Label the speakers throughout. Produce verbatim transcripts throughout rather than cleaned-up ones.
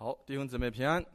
Speaker 1: 好，弟兄姊妹平安。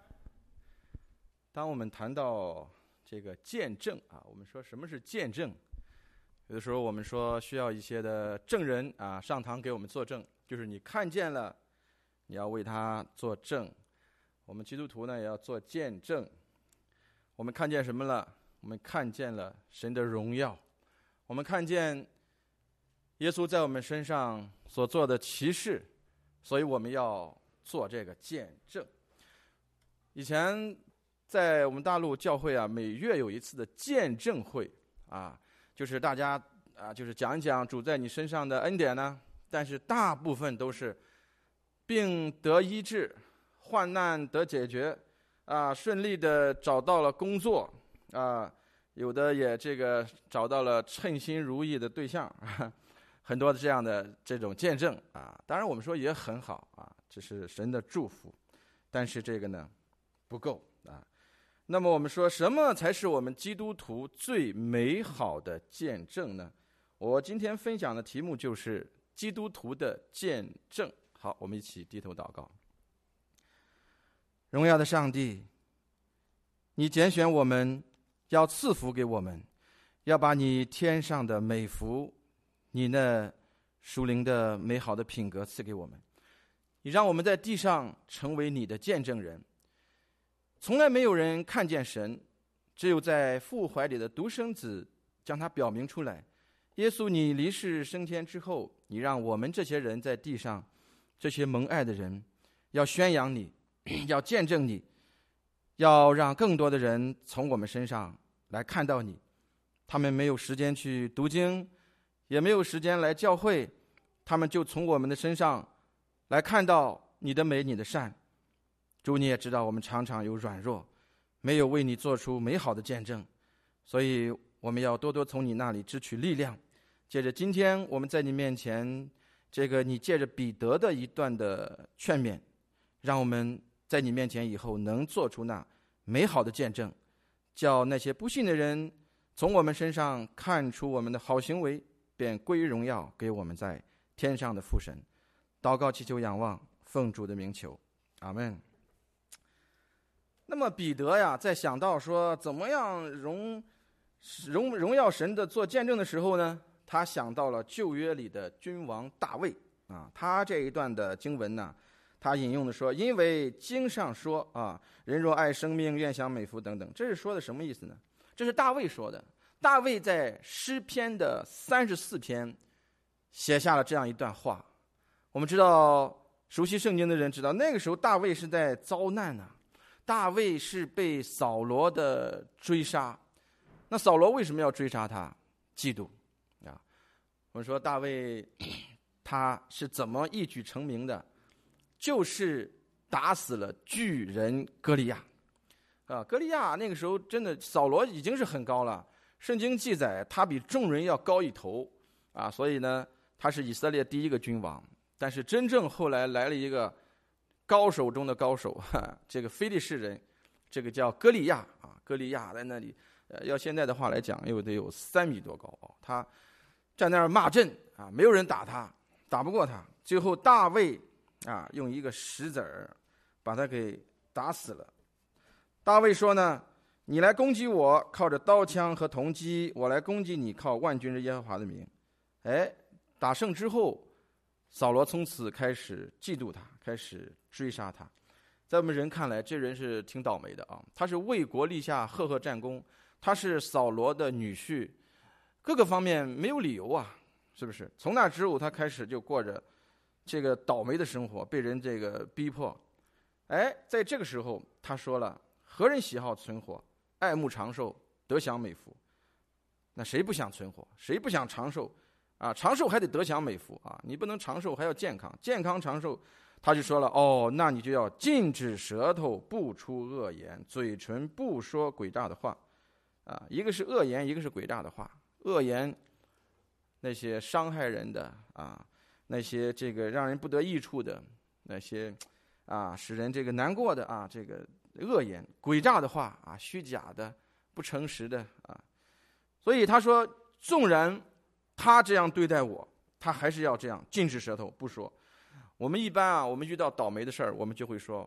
Speaker 1: 当我们谈到这个见证啊，我们说什么是见证？有的时候我们说需要一些的证人啊上堂给我们作证，就是你看见了，你要为他作证。我们基督徒呢也要做见证。我们看见什么了？我们看见了神的荣耀，我们看见耶稣在我们身上所做的奇事，所以我们要做这个见证。以前在我们大陆教会啊，每月有一次的见证会啊，就是大家啊，就是讲一讲主在你身上的恩典呢。但是大部分都是病得医治，患难得解决啊，顺利的找到了工作啊，有的也这个找到了称心如意的对象，啊、很多的这样的这种见证啊。当然我们说也很好啊，这是神的祝福，但是这个呢不够啊。那么我们说什么才是我们基督徒最美好的见证呢？我今天分享的题目就是基督徒的见证。好，我们一起低头祷告。荣耀的上帝，你拣选我们，要赐福给我们，要把你天上的美福，你那属灵的美好的品格赐给我们。你让我们在地上成为你的见证人。从来没有人看见神，只有在父怀里的独生子将他表明出来。耶稣，你离世升天之后，你让我们这些人在地上，这些蒙爱的人，要宣扬你，要见证你，要让更多的人从我们身上来看到你。他们没有时间去读经，也没有时间来教会，他们就从我们的身上来看到你的美，你的善。主，你也知道我们常常有软弱，没有为你做出美好的见证，所以我们要多多从你那里支取力量。接着今天我们在你面前，这个你借着彼得的一段的劝勉，让我们在你面前以后能做出那美好的见证，叫那些不信的人从我们身上看出我们的好行为，便归荣耀给我们在天上的父神。祷告祈求仰望，奉主的名求，阿们。那么彼得呀，在想到说怎么样荣荣荣耀神的做见证的时候呢，他想到了旧约里的君王大卫啊。他这一段的经文呢，他引用的说，因为经上说啊，人若爱生命，愿享美福等等。这是说的什么意思呢？这是大卫说的。大卫在诗篇的三十四篇写下了这样一段话。我们知道，熟悉圣经的人知道，那个时候大卫是在遭难啊。大卫是被扫罗的追杀。那扫罗为什么要追杀他？嫉妒啊。我们说大卫他是怎么一举成名的？就是打死了巨人歌利亚啊。歌利亚那个时候真的，扫罗已经是很高了，圣经记载他比众人要高一头啊，所以呢他是以色列第一个君王。但是真正后来来了一个高手中的高手，哈，这个非利士人，这个叫歌利亚啊。歌利亚在那里，呃，要现在的话来讲，又得有三米多高哦。他站那儿骂阵啊，没有人打他，打不过他。最后大卫啊，用一个石子儿把他给打死了。大卫说呢：“你来攻击我，靠着刀枪和铜戟；我来攻击你，靠万军之耶和华的名。”哎，打胜之后，扫罗从此开始嫉妒他，开始追杀他。在我们人看来，这人是挺倒霉的啊！他是为国立下赫赫战功，他是扫罗的女婿，各个方面没有理由啊，是不是？从那之后，他开始就过着这个倒霉的生活，被人这个逼迫。哎，在这个时候，他说了：“何人喜好存活，爱慕长寿，得享美福？”那谁不想存活？谁不想长寿？啊，长寿还得得享美福啊！你不能长寿还要健康，健康长寿。他就说了，哦，那你就要禁止舌头不出恶言，嘴唇不说诡诈的话，啊，一个是恶言，一个是诡诈的话。恶言，那些伤害人的啊，那些这个让人不得益处的，那些啊使人这个难过的啊，这个恶言，诡诈的话啊，虚假的、不诚实的啊。所以他说，纵然他这样对待我，他还是要这样禁止舌头不说。我们一般啊，我们遇到倒霉的事儿，我们就会说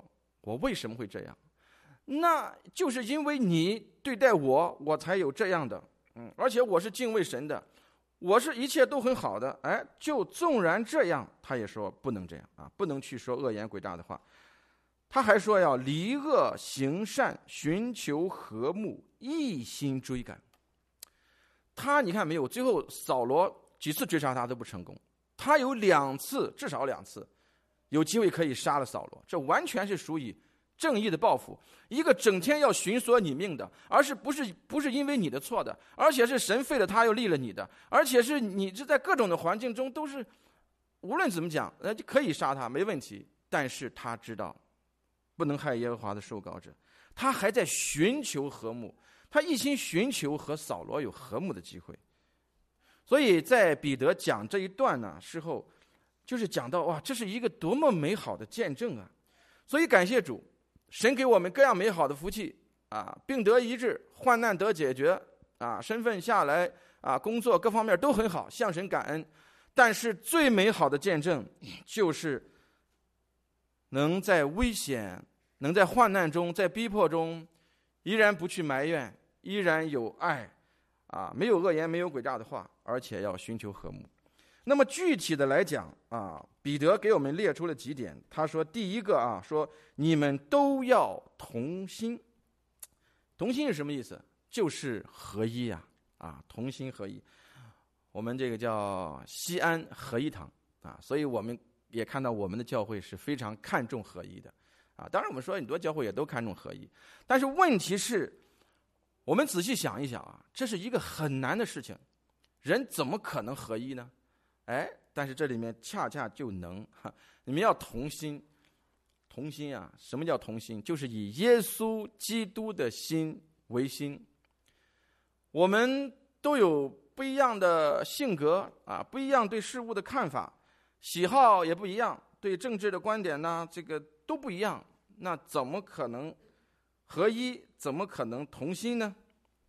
Speaker 1: 我为什么会这样？那就是因为你对待我，我才有这样的。嗯，而且我是敬畏神的，我是一切都很好的。哎，就纵然这样，他也说不能这样啊，不能去说恶言诡诈的话。他还说要离恶行善，寻求和睦，一心追赶。他你看没有，最后扫罗几次追杀他都不成功，他有两次，至少两次有机会可以杀了扫罗，这完全是属于正义的报复。一个整天要寻索你命的，而是不是不是因为你的错的，而且是神废了他又立了你的，而且是你这在各种的环境中都是无论怎么讲，呃，就可以杀他没问题，但是他知道不能害耶和华的受膏者，他还在寻求和睦，他一心寻求和扫罗有和睦的机会。所以在彼得讲这一段呢时候，就是讲到哇，这是一个多么美好的见证啊！所以感谢主，神给我们各样美好的福气啊，病得医治，患难得解决啊，身份下来啊，工作各方面都很好，向神感恩。但是最美好的见证就是能在危险，能在患难中，在逼迫中，依然不去埋怨，依然有爱啊，没有恶言，没有诡诈的话，而且要寻求和睦。那么具体的来讲啊，彼得给我们列出了几点。他说第一个啊，说你们都要同心。同心是什么意思？就是合一啊，啊，同心合一。我们这个叫西安合一堂啊，所以我们也看到我们的教会是非常看重合一的啊。当然我们说很多教会也都看重合一，但是问题是我们仔细想一想啊，这是一个很难的事情，人怎么可能合一呢？哎，但是这里面恰恰就能，你们要同心。同心啊，什么叫同心？就是以耶稣基督的心为心。我们都有不一样的性格啊，不一样对事物的看法，喜好也不一样，对政治的观点呢，这个都不一样。那怎么可能合一？怎么可能同心呢？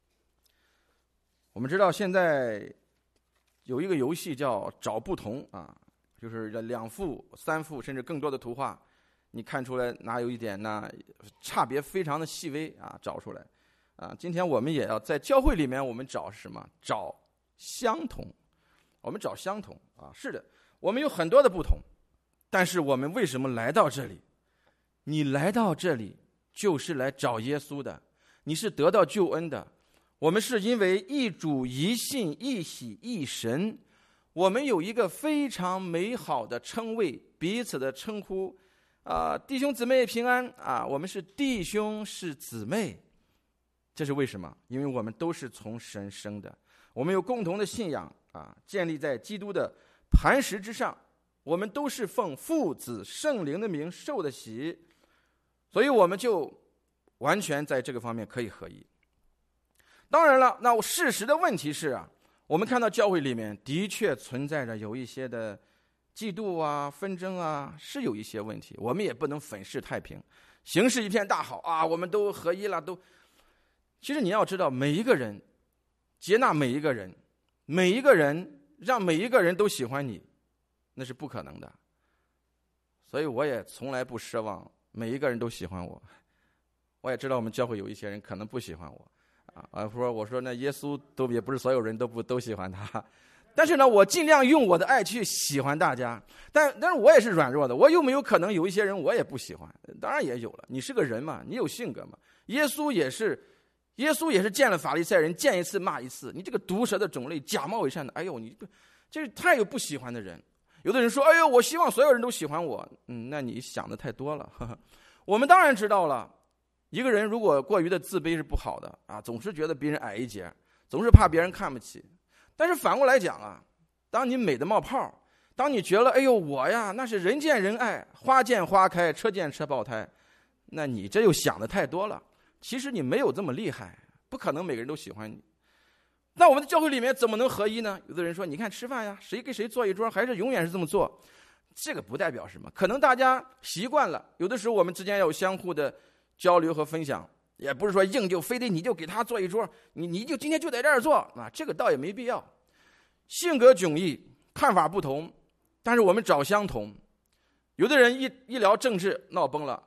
Speaker 1: 我们知道现在有一个游戏叫找不同啊，就是两幅、三幅甚至更多的图画，你看出来哪有一点呢？差别非常的细微啊，找出来啊。今天我们也要在教会里面，我们找什么？找相同。我们找相同啊，是的，我们有很多的不同，但是我们为什么来到这里？你来到这里就是来找耶稣的，你是得到救恩的。我们是因为一主一信一喜一神，我们有一个非常美好的称谓，彼此的称呼啊、呃，弟兄姊妹平安啊，我们是弟兄是姊妹，这是为什么？因为我们都是从神生的，我们有共同的信仰啊，建立在基督的磐石之上，我们都是奉父子圣灵的名受的洗，所以我们就完全在这个方面可以合一。当然了，那事实的问题是啊，我们看到教会里面的确存在着有一些的嫉妒啊、纷争啊，是有一些问题，我们也不能粉饰太平，形势一片大好啊，我们都合一了，都。其实你要知道，每一个人接纳每一个人，每一个人让每一个人都喜欢你，那是不可能的。所以我也从来不奢望每一个人都喜欢我。我也知道我们教会有一些人可能不喜欢我。啊，说我说那耶稣都也不是所有人都不都喜欢他，但是呢，我尽量用我的爱去喜欢大家。但但是我也是软弱的，我有没有可能有一些人我也不喜欢？当然也有了。你是个人嘛，你有性格嘛。耶稣也是，耶稣也是见了法利赛人，见一次骂一次。你这个毒蛇的种类，假冒伪善的，哎呦，你这是太有不喜欢的人。有的人说，哎呦，我希望所有人都喜欢我。嗯，那你想的太多了。呵呵，我们当然知道了。一个人如果过于的自卑是不好的啊，总是觉得别人矮一截，总是怕别人看不起。但是反过来讲啊，当你美的冒泡，当你觉得哎呦我呀那是人见人爱，花见花开，车见车爆胎，那你这又想的太多了。其实你没有这么厉害，不可能每个人都喜欢你。那我们的教会里面怎么能合一呢？有的人说，你看吃饭呀，谁跟谁坐一桌，还是永远是这么做，这个不代表什么，可能大家习惯了。有的时候我们之间要有相互的交流和分享，也不是说硬就非得你就给他坐一桌，你你就今天就在这儿坐啊，这个倒也没必要。性格迥异，看法不同，但是我们找相同。有的人一一聊政治闹崩了，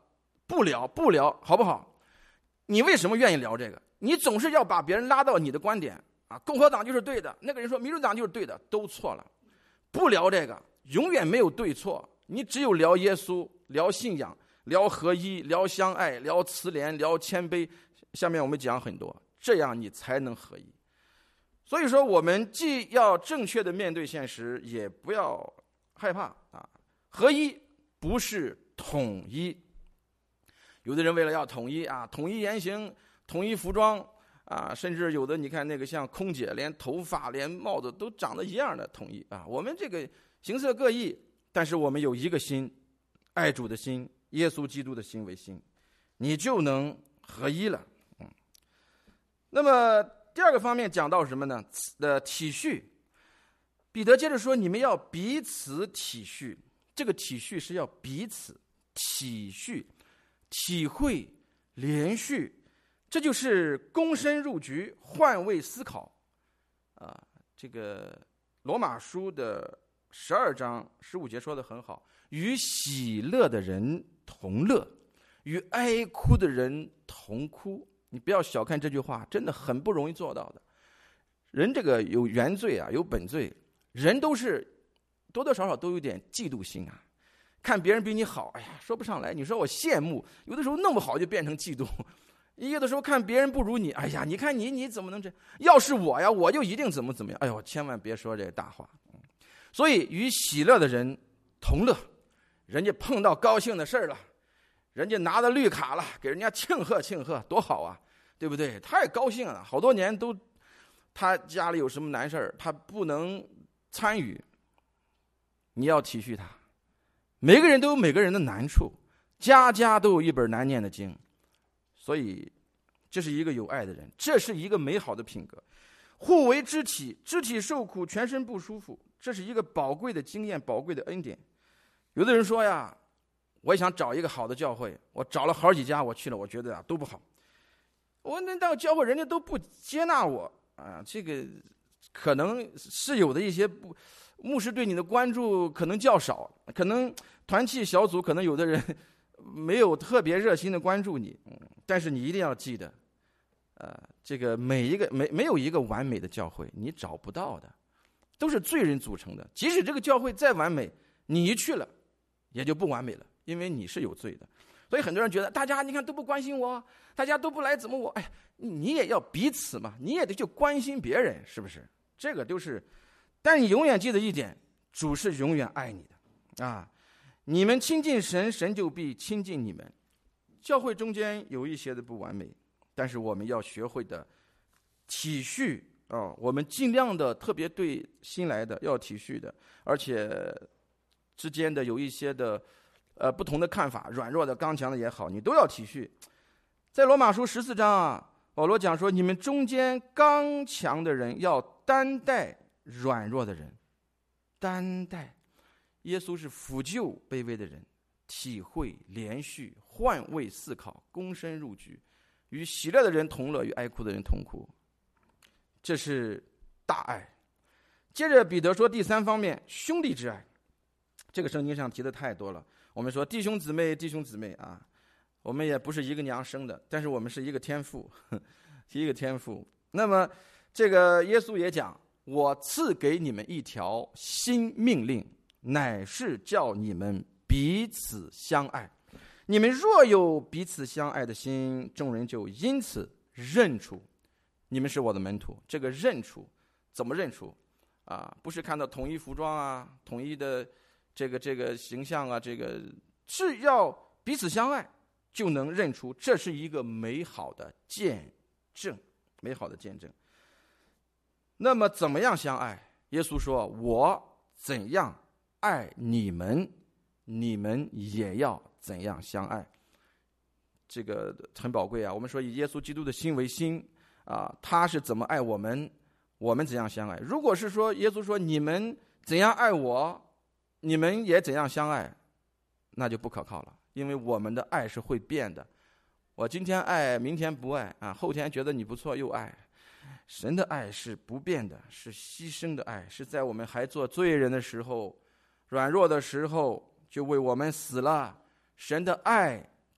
Speaker 1: 不聊不聊，好不好？你为什么愿意聊这个？你总是要把别人拉到你的观点啊，共和党就是对的，那个人说民主党就是对的，都错了。不聊这个，永远没有对错，你只有聊耶稣，聊信仰，聊合一，聊相爱，聊慈怜，聊谦卑。下面我们讲很多，这样你才能合一。所以说，我们既要正确的面对现实，也不要害怕啊。合一不是统一。有的人为了要统一啊，统一言行，统一服装啊，甚至有的你看那个像空姐，连头发连帽子都长得一样的统一啊。我们这个形色各异，但是我们有一个心，爱主的心，耶稣基督的心为心，你就能合一了。嗯，那么第二个方面讲到什么呢？的体恤。彼得接着说，你们要彼此体恤。这个体恤是要彼此体恤、体会、连续，这就是躬身入局、换位思考啊。这个罗马书的十二章十五节说得很好，与喜乐的人同乐，与哀哭的人同哭。你不要小看这句话，真的很不容易做到的。人这个有原罪啊，有本罪，人都是多多少少都有点嫉妒心啊。看别人比你好，哎呀，说不上来。你说我羡慕，有的时候弄不好就变成嫉妒。有的时候看别人不如你，哎呀，你看你你怎么能这？要是我呀，我就一定怎么怎么样。哎呦，千万别说这个大话。所以与喜乐的人同乐，人家碰到高兴的事了，人家拿着绿卡了，给人家庆贺庆贺，多好啊，对不对？太高兴了，好多年都他家里有什么难事他不能参与，你要体恤他。每个人都有每个人的难处，家家都有一本难念的经，所以这是一个有爱的人，这是一个美好的品格。互为肢体，肢体受苦，全身不舒服，这是一个宝贵的经验，宝贵的恩典。有的人说呀，我也想找一个好的教会，我找了好几家，我去了，我觉得啊都不好。我那到教会人家都不接纳我啊，这个可能是有的一些不。牧师对你的关注可能较少，可能团契小组可能有的人没有特别热心的关注你，嗯，但是你一定要记得，呃，这个每一个没没有一个完美的教会，你找不到的，都是罪人组成的。即使这个教会再完美，你一去了，也就不完美了，因为你是有罪的。所以很多人觉得大家你看都不关心我，大家都不来怎么我，哎，你也要彼此嘛，你也得去关心别人，是不是？这个都是。但你永远记得一点，主是永远爱你的啊！你们亲近神，神就必亲近你们。教会中间有一些的不完美，但是我们要学会的体恤啊，我们尽量的特别对新来的要体恤的，而且之间的有一些的呃不同的看法，软弱的、刚强的也好，你都要体恤。在罗马书十四章啊，保罗讲说，你们中间刚强的人要担待软弱的人，担待。耶稣是抚救卑微的人，体会连续换位思考，躬身入局，与喜乐的人同乐，与哀哭的人同哭，这是大爱。接着彼得说第三方面，兄弟之爱。这个圣经上提的太多了，我们说弟兄姊妹弟兄姊妹啊，我们也不是一个娘生的，但是我们是一个天父，一个天父。那么这个耶稣也讲，我赐给你们一条新命令，乃是叫你们彼此相爱。你们若有彼此相爱的心，众人就因此认出你们是我的门徒。这个认出怎么认出啊？不是看到统一服装啊，统一的这个这个形象啊，这个是要彼此相爱，就能认出，这是一个美好的见证，美好的见证。那么怎么样相爱？耶稣说，我怎样爱你们，你们也要怎样相爱。这个很宝贵啊！我们说以耶稣基督的心为心啊，他是怎么爱我们，我们怎样相爱。如果是说耶稣说你们怎样爱我，你们也怎样相爱，那就不可靠了，因为我们的爱是会变的。我今天爱，明天不爱啊，后天觉得你不错又爱。神的爱是不变的，是牺牲的爱，是在我们还做罪人的时候，软弱的时候就为我们死了。神的爱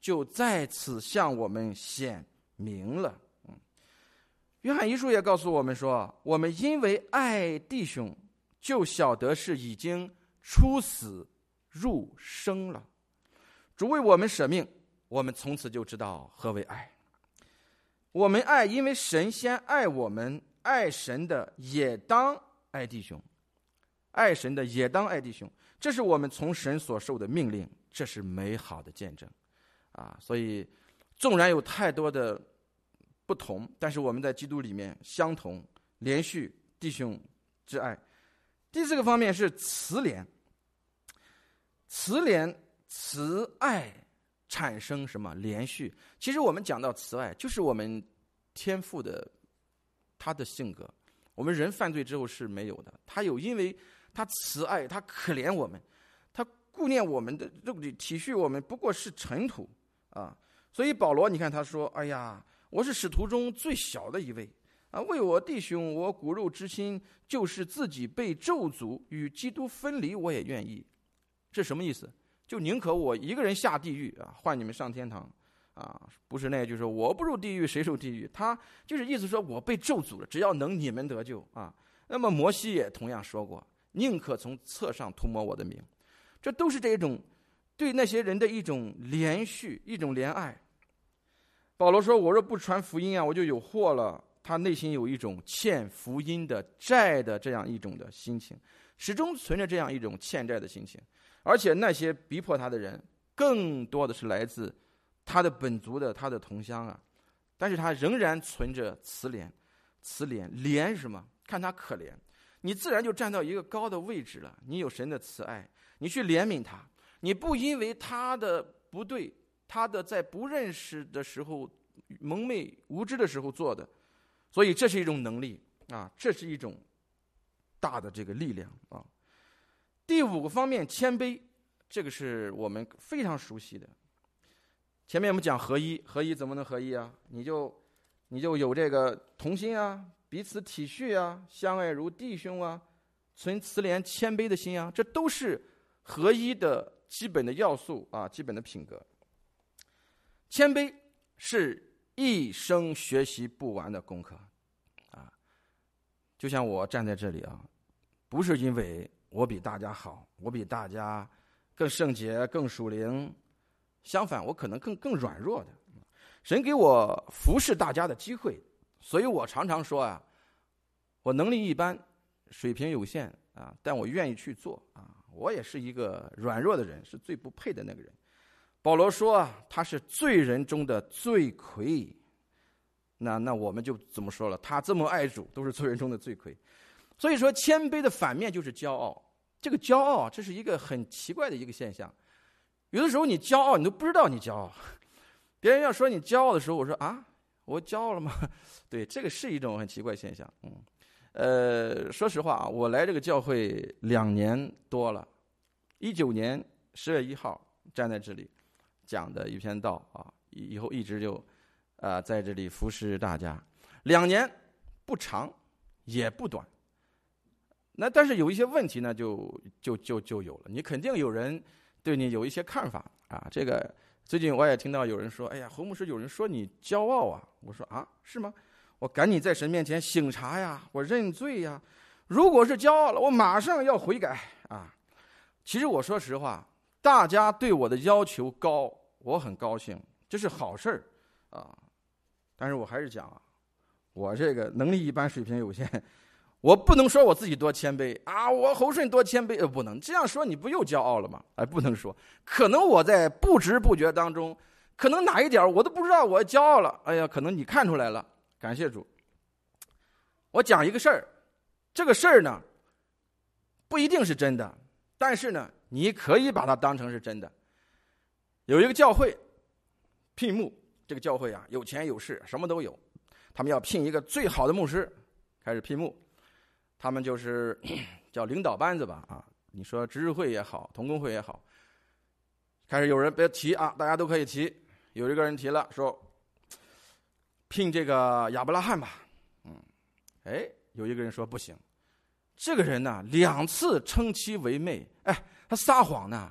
Speaker 1: 就在此向我们显明了。嗯，约翰一书也告诉我们说，我们因为爱弟兄，就晓得是已经出死入生了。主为我们舍命，我们从此就知道何为爱。我们爱，因为神先爱我们，爱神的也当爱弟兄，爱神的也当爱弟兄，这是我们从神所受的命令，这是美好的见证啊！所以纵然有太多的不同，但是我们在基督里面相同，连续弟兄之爱。第四个方面是慈怜，慈怜慈爱产生什么连续？其实我们讲到慈爱，就是我们天父的他的性格。我们人犯罪之后是没有的，他有，因为他慈爱，他可怜我们，他顾念我们的肉体，体恤我们不过是尘土啊。所以保罗你看他说，哎呀，我是使徒中最小的一位啊，为我弟兄我骨肉之心，就是自己被咒诅与基督分离，我也愿意。这什么意思？就宁可我一个人下地狱啊，换你们上天堂啊，不是那就是我不入地狱谁入地狱，他就是意思说我被咒诅了，只要能你们得救啊。那么摩西也同样说过，宁可从册上涂抹我的名。这都是这种对那些人的一种连续，一种怜爱。保罗说，我若不传福音啊，我就有祸了。他内心有一种欠福音的债的这样一种的心情，始终存着这样一种欠债的心情。而且那些逼迫他的人更多的是来自他的本族的他的同乡啊，但是他仍然存着慈怜。慈怜怜什么？看他可怜，你自然就站到一个高的位置了。你有神的慈爱，你去怜悯他，你不因为他的不对，他的在不认识的时候蒙昧无知的时候做的，所以这是一种能力啊，这是一种大的这个力量啊。第五个方面，谦卑，这个是我们非常熟悉的。前面我们讲合一，合一怎么能合一啊？你就你就有这个同心啊，彼此体恤啊，相爱如弟兄啊，存慈怜谦卑的心啊，这都是合一的基本的要素啊，基本的品格。谦卑是一生学习不完的功课啊！就像我站在这里啊，不是因为我比大家好，我比大家更圣洁、更属灵，相反，我可能更更软弱的。神给我服侍大家的机会，所以我常常说啊，我能力一般，水平有限啊，但我愿意去做啊。我也是一个软弱的人，是最不配的那个人。保罗说啊，他是罪人中的罪魁。那那我们就怎么说了？他这么爱主，都是罪人中的罪魁。所以说，谦卑的反面就是骄傲。这个骄傲，这是一个很奇怪的一个现象。有的时候你骄傲，你都不知道你骄傲。别人要说你骄傲的时候，我说啊，我骄傲了吗？对，这个是一种很奇怪现象。嗯，呃，说实话啊，我来这个教会两年多了，一九年十月一号站在这里讲的一篇道啊，以后一直就啊、呃、在这里服侍大家。两年不长也不短。那但是有一些问题呢，就就就就有了。你肯定有人对你有一些看法啊。这个最近我也听到有人说：“哎呀，侯牧师，有人说你骄傲啊。”我说：“啊，是吗？我赶紧在神面前省察呀，我认罪呀。如果是骄傲了，我马上要悔改啊。”其实我说实话，大家对我的要求高，我很高兴，这是好事儿啊。但是我还是讲啊，我这个能力一般，水平有限。我不能说我自己多谦卑啊，我侯顺多谦卑，呃，不能这样说，你不又骄傲了吗？哎，不能说，可能我在不知不觉当中，可能哪一点我都不知道我骄傲了，哎呀，可能你看出来了，感谢主。我讲一个事儿，这个事儿呢，不一定是真的，但是呢，你可以把它当成是真的。有一个教会聘牧，这个教会啊，有钱有势，什么都有，他们要聘一个最好的牧师，开始聘牧。他们就是叫领导班子吧，啊，你说执事会也好，同工会也好，开始有人别提啊，大家都可以提。有一个人提了，说聘这个亚伯拉罕吧，嗯，哎，有一个人说不行，这个人呢两次称妻为妹，哎，他撒谎呢，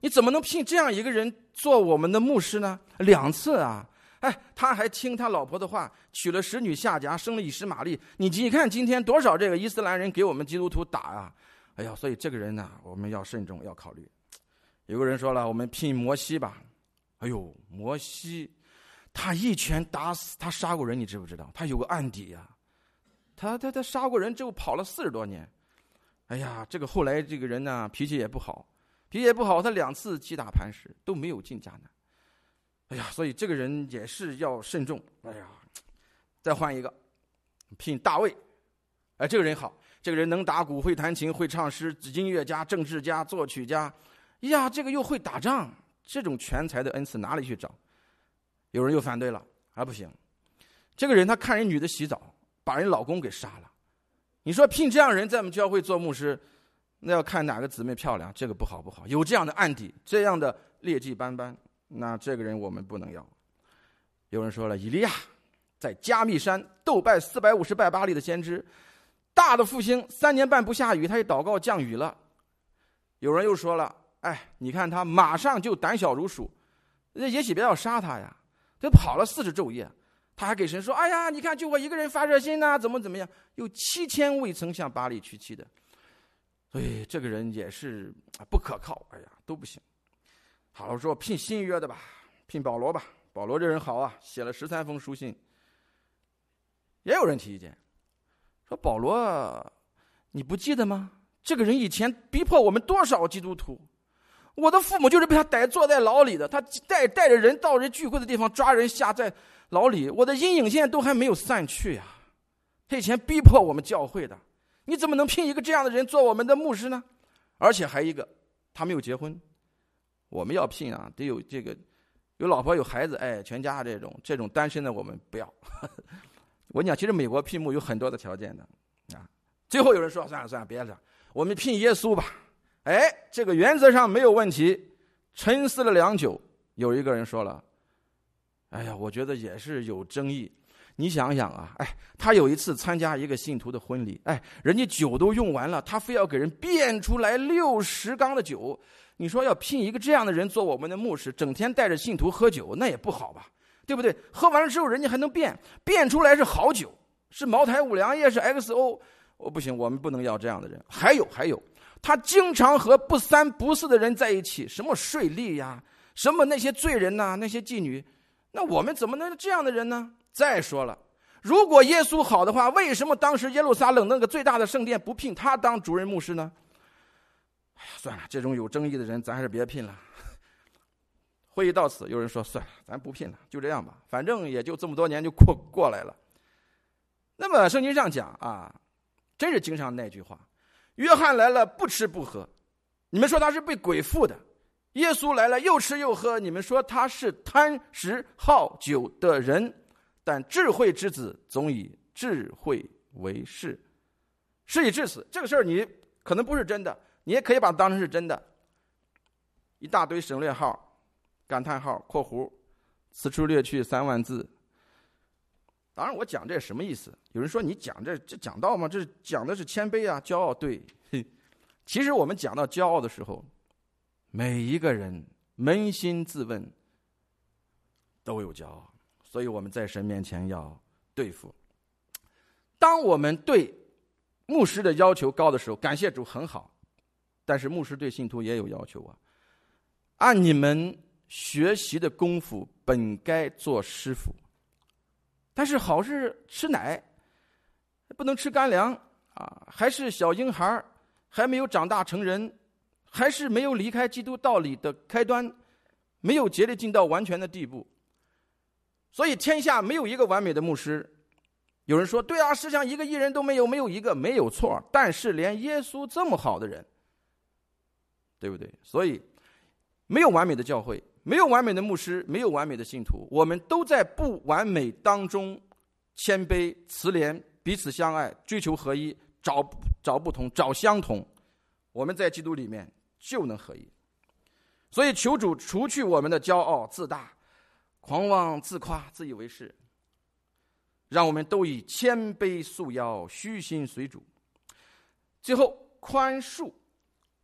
Speaker 1: 你怎么能聘这样一个人做我们的牧师呢？两次啊！哎，他还听他老婆的话，娶了使女下家，生了以实玛利。你你看今天多少这个伊斯兰人给我们基督徒打啊！哎呀，所以这个人呢，我们要慎重，要考虑。有个人说了，我们聘摩西吧。哎呦，摩西，他一拳打死，他杀过人，你知不知道？他有个案底呀、啊，他他他杀过人之后跑了四十多年。哎呀，这个后来这个人呢，脾气也不好，脾气也不好，他两次击打磐石都没有进迦南。哎呀，所以这个人也是要慎重。哎呀，再换一个，聘大卫。哎，这个人好，这个人能打鼓，会弹琴，会唱诗，音乐家、政治家、作曲家。呀，这个又会打仗，这种全才的恩赐哪里去找？有人又反对了，啊，不行，这个人他看人女的洗澡，把人老公给杀了。你说聘这样人在我们教会做牧师，那要看哪个姊妹漂亮，这个不好不好。有这样的案底，这样的劣迹斑斑，那这个人我们不能要。有人说了，以利亚在加密山斗败四百五十拜巴力的先知，大的复兴，三年半不下雨，他也祷告降雨了。有人又说了，哎，你看他马上就胆小如鼠，也许别要杀他呀，他跑了四十昼夜，他还给神说，哎呀，你看就我一个人发热心呐、啊，怎么怎么样，有七千未曾向巴力屈膝的。所以这个人也是不可靠，哎呀，都不行。好了，说聘新约的吧，聘保罗吧。保罗这人好啊，写了十三封书信。也有人提意见，说保罗，你不记得吗？这个人以前逼迫我们多少基督徒，我的父母就是被他逮坐在牢里的，他带带着人到人聚会的地方抓人下在牢里，我的阴影现在都还没有散去啊。他以前逼迫我们教会的，你怎么能聘一个这样的人做我们的牧师呢？而且还一个，他没有结婚。我们要聘啊，得有这个有老婆有孩子，哎，全家这种这种单身的我们不要。我跟你讲，其实美国聘牧有很多的条件的啊。最后有人说，算了算了，别了，我们聘耶稣吧。哎，这个原则上没有问题。沉思了良久，有一个人说了，哎呀，我觉得也是有争议。你想想啊，哎，他有一次参加一个信徒的婚礼，哎，人家酒都用完了，他非要给人变出来六十缸的酒。你说要聘一个这样的人做我们的牧师，整天带着信徒喝酒，那也不好吧，对不对？喝完了之后，人家还能变，变出来是好酒，是茅台、五粮液，是 X O。哦，不行，我们不能要这样的人。还有还有，他经常和不三不四的人在一起，什么税吏呀，什么那些罪人呐、啊，那些妓女，那我们怎么能这样的人呢？再说了，如果耶稣好的话，为什么当时耶路撒冷那个最大的圣殿不聘他当主任牧师呢？哎呀，算了，这种有争议的人咱还是别聘了。会议到此，有人说算了，咱不聘了，就这样吧，反正也就这么多年就过过来了。那么圣经上讲啊，真是经常那句话，约翰来了不吃不喝，你们说他是被鬼附的；耶稣来了又吃又喝，你们说他是贪食好酒的人。但智慧之子总以智慧为事。事已至此，这个事儿你可能不是真的，你也可以把它当成是真的。一大堆省略号、感叹号、括弧，此处略去三万字。当然我讲这什么意思？有人说你讲这这讲道吗？这讲的是谦卑啊，骄傲。对，其实我们讲到骄傲的时候，每一个人扪心自问都有骄傲，所以我们在神面前要对付。当我们对牧师的要求高的时候，感谢主很好，但是牧师对信徒也有要求啊。按你们学习的功夫，本该做师傅，但是好是吃奶，不能吃干粮啊，还是小婴孩，还没有长大成人，还是没有离开基督道理的开端，没有竭力进到完全的地步。所以天下没有一个完美的牧师。有人说对啊，世上一个艺人都没有，没有一个，没有错，但是连耶稣这么好的人，对不对？所以没有完美的教会，没有完美的牧师，没有完美的信徒，我们都在不完美当中谦卑、慈怜，彼此相爱，追求合一，找找不同，找相同，我们在基督里面就能合一。所以求主除去我们的骄傲、自大、狂妄、自夸、自以为是，让我们都以谦卑束腰，虚心随主。最后宽恕，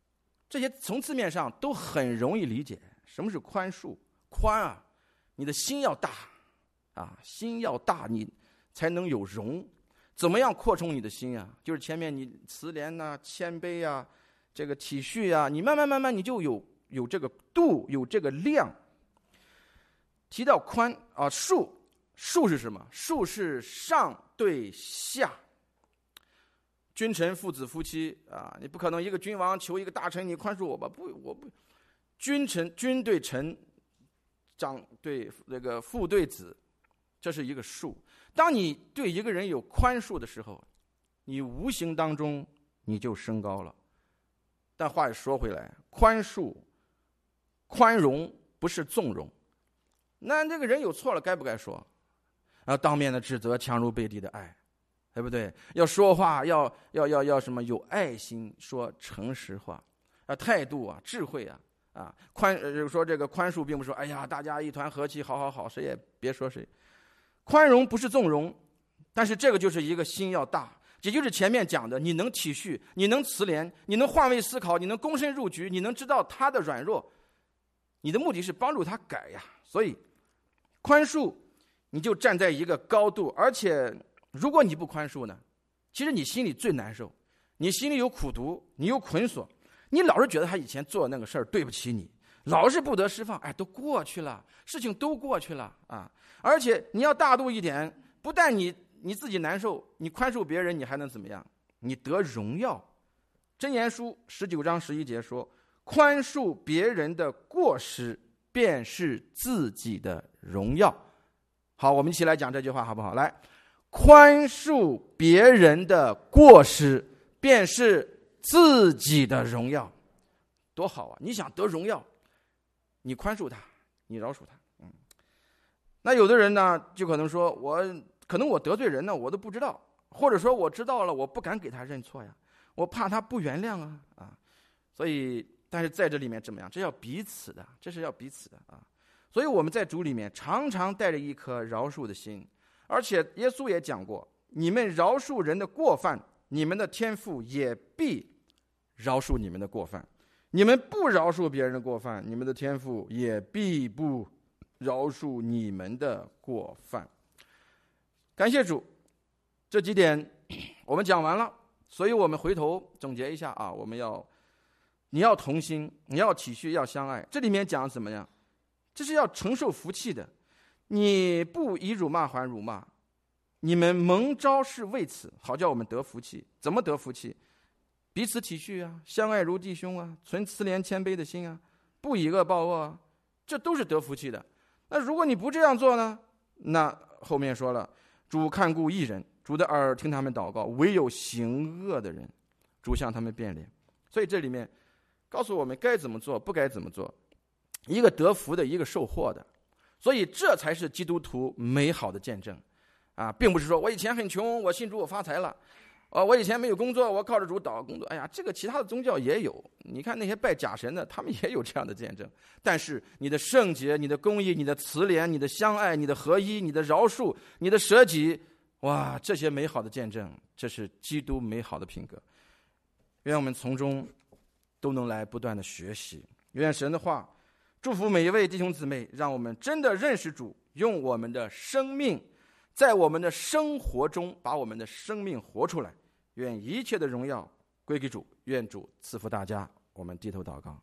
Speaker 1: 这些从字面上都很容易理解。什么是宽恕？宽啊，你的心要大啊，心要大，你才能有容。怎么样扩充你的心啊？就是前面你慈怜呐、啊、谦卑啊、这个体恤啊，你慢慢慢慢你就有有这个度，有这个量。提到宽啊，恕，恕是什么？恕是上对下。君臣、父子、夫妻啊，你不可能一个君王求一个大臣，你宽恕我吧？不，我不。君臣，君对臣，长对那个父对子，这是一个恕。当你对一个人有宽恕的时候，你无形当中你就升高了。但话也说回来，宽恕、宽容不是纵容。那这个人有错了，该不该说？啊，当面的指责，强如背地的爱。对不对？要说话，要要要要什么？有爱心，说诚实话，啊，态度啊，智慧啊，啊，宽呃说这个宽恕，并不是说，哎呀，大家一团和气，好好好，谁也别说谁。宽容不是纵容，但是这个就是一个心要大，也就是前面讲的，你能体恤，你能慈怜，你能换位思考，你能躬身入局，你能知道他的软弱，你的目的是帮助他改呀。所以，宽恕，你就站在一个高度，而且。如果你不宽恕呢，其实你心里最难受，你心里有苦毒，你有捆锁，你老是觉得他以前做的那个事儿对不起你，老是不得释放。哎，都过去了，事情都过去了啊！而且你要大度一点，不但你你自己难受，你宽恕别人，你还能怎么样？你得荣耀。箴言书十九章十一节说：“宽恕别人的过失，便是自己的荣耀。”好，我们一起来讲这句话，好不好？来。宽恕别人的过失，便是自己的荣耀，多好啊！你想得荣耀，你宽恕他，你饶恕他。嗯，那有的人呢，就可能说，我可能我得罪人呢，我都不知道，或者说我知道了，我不敢给他认错呀，我怕他不原谅啊啊！所以，但是在这里面怎么样？这要彼此的，这是要彼此的啊！所以我们在主里面常常带着一颗饶恕的心。而且耶稣也讲过，你们饶恕人的过犯，你们的天父也必饶恕你们的过犯；你们不饶恕别人的过犯，你们的天父也必不饶恕你们的过犯。感谢主，这几点我们讲完了，所以我们回头总结一下啊，我们要你要同心，你要体恤，要相爱。这里面讲怎么样？这是要承受福气的。你不以辱骂还辱骂，你们蒙召是为此，好叫我们得福气。怎么得福气？彼此体恤啊，相爱如弟兄啊，存慈怜谦卑的心啊，不以恶报恶啊，这都是得福气的。那如果你不这样做呢？那后面说了，主看顾义人，主的耳听他们祷告，唯有行恶的人，主向他们变脸。所以这里面告诉我们该怎么做，不该怎么做，一个得福的，一个受祸的。所以这才是基督徒美好的见证啊，并不是说我以前很穷，我信主我发财了，呃，我以前没有工作，我靠着主祷工作。哎呀，这个其他的宗教也有，你看那些拜假神的，他们也有这样的见证。但是你的圣洁、你的公义、你的慈怜、你的相爱、你的合一、你的饶恕、你的舍己，哇，这些美好的见证，这是基督美好的品格。愿我们从中都能来不断的学习。愿神的话祝福每一位弟兄姊妹，让我们真的认识主，用我们的生命在我们的生活中把我们的生命活出来。愿一切的荣耀归给主，愿主赐福大家。我们低头祷告。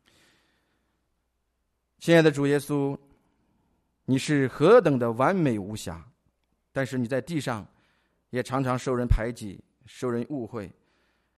Speaker 1: 亲爱的主耶稣，你是何等的完美无瑕，但是你在地上也常常受人排挤，受人误会，